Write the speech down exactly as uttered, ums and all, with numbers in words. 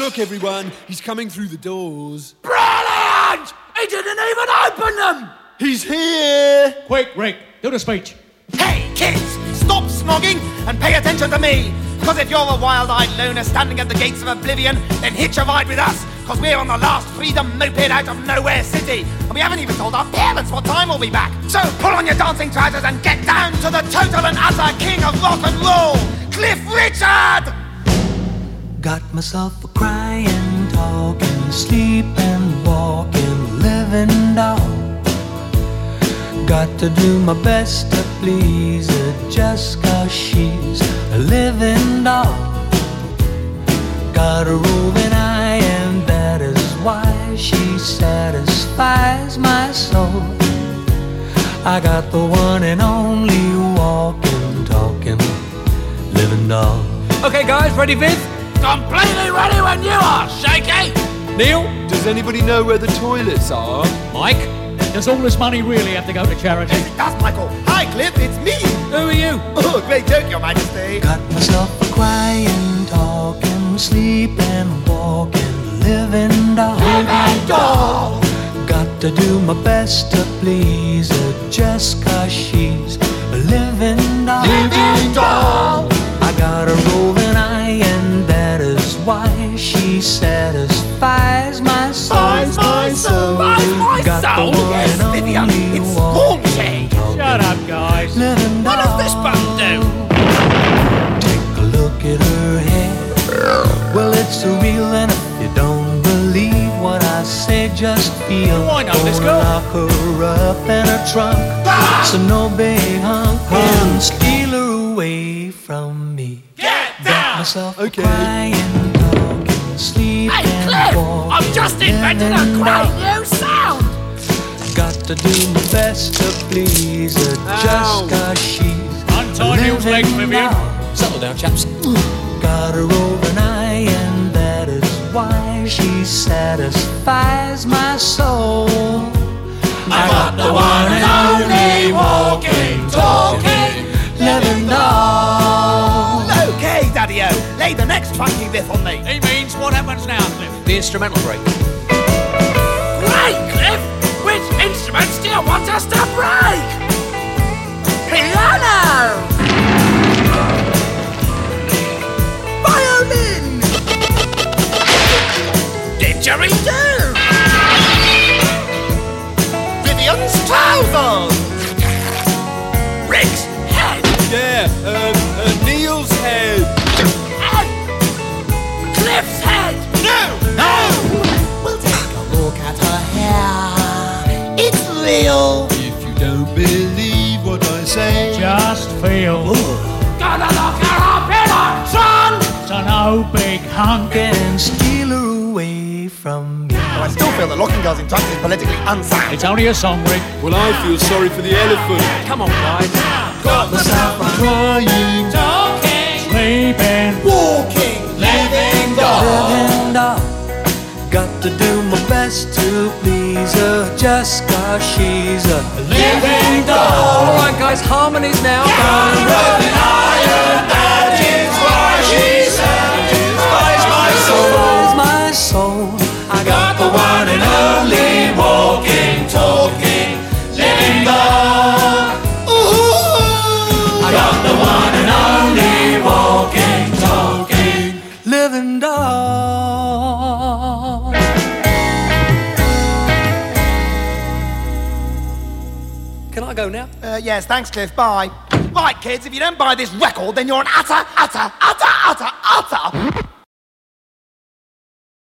Look, everyone, he's coming through the doors. Brilliant! He didn't even open them! He's here! Quick, Rick, do the speech. Hey, kids, stop snogging and pay attention to me. Because if you're a wild-eyed loner standing at the gates of oblivion, then hitch a ride with us. Because we're on the last freedom moped out of Nowhere City. And we haven't even told our parents what time we'll be back. So pull on your dancing trousers and get down to the total and utter king of rock and roll, Cliff Richard! Got myself a crying, talking, sleeping, walking, living doll. Got to do my best to please her just 'cause she's a living doll. Got a roving eye and that is why she satisfies my soul. I got the one and only walking, talking, living doll. Okay, guys, ready, Viv? Completely ready when you are, Shaky! Neil? Does anybody know where the toilets are? Mike? Does all this money really have to go to charity? Yes, it does, Michael. Hi, Cliff, it's me. Who are you? Oh, great joke, Your Majesty. Got myself a crying, talking, sleeping, walking, living doll. Living doll. Got to do my best to please her just 'cause she's a living doll. Living doll. I got a roving eye and that is why she satisfies my soul. Satisfies my soul. Satisfies Got my the soul. one Yes, and Vivian, only it's walking, haunting. talking, Shut up, guys. living What doll. does this button do? Take a look at her hair. Well, it's surreal, and if you don't believe what I say, just feel. Oh, I know this Gonna girl. Lock her up in her trunk, so no big hunk can steal her away from me. Get Got down! myself a Okay. crying, talking, sleeping, Hey, Cliff, walking, I've just invented a living great doll. new sound. Got to do my best to please her just Ow. 'cause she's Untie Neil's legs, living Vivian. doll. Settle down, chaps. Got a roving eye and that is why she satisfies my soul. I got the one and only walking, talking, living doll. Okay, Daddy-O, lay the next funky riff on me. He means what happens now, Cliff? The instrumental break. Great, Cliff! Which instruments do you want us to break? Piano! Violin! Didgeridoo! Vivian's trousers! Rick's head! Yeah, um, uh, Neil's head. Head! Cliff's head! No! No! We'll take a look at her hair. It's real! If you don't believe what I say, Just feel. Gonna lock her up in a trunk! So no big hunk. And steal her away from me. I still feel that locking girls in trunks is politically unsound. It's only a song, Rick. well, I feel sorry for the elephant. Come on, guys. Got myself a Crying, Talking. Sleeping. walking, living doll. Living doll. Got to do my best to please her just 'cause she's a living doll. Alright, guys, harmonies now. Satisfies my soul. I got the one and only walking, talking, living doll. Ooh, I got the one and only walking, talking, living doll. Can I go now? Uh, yes, thanks, Cliff. Bye. Right, kids, if you don't buy this record, then you're an utter, utter, utter, utter, utter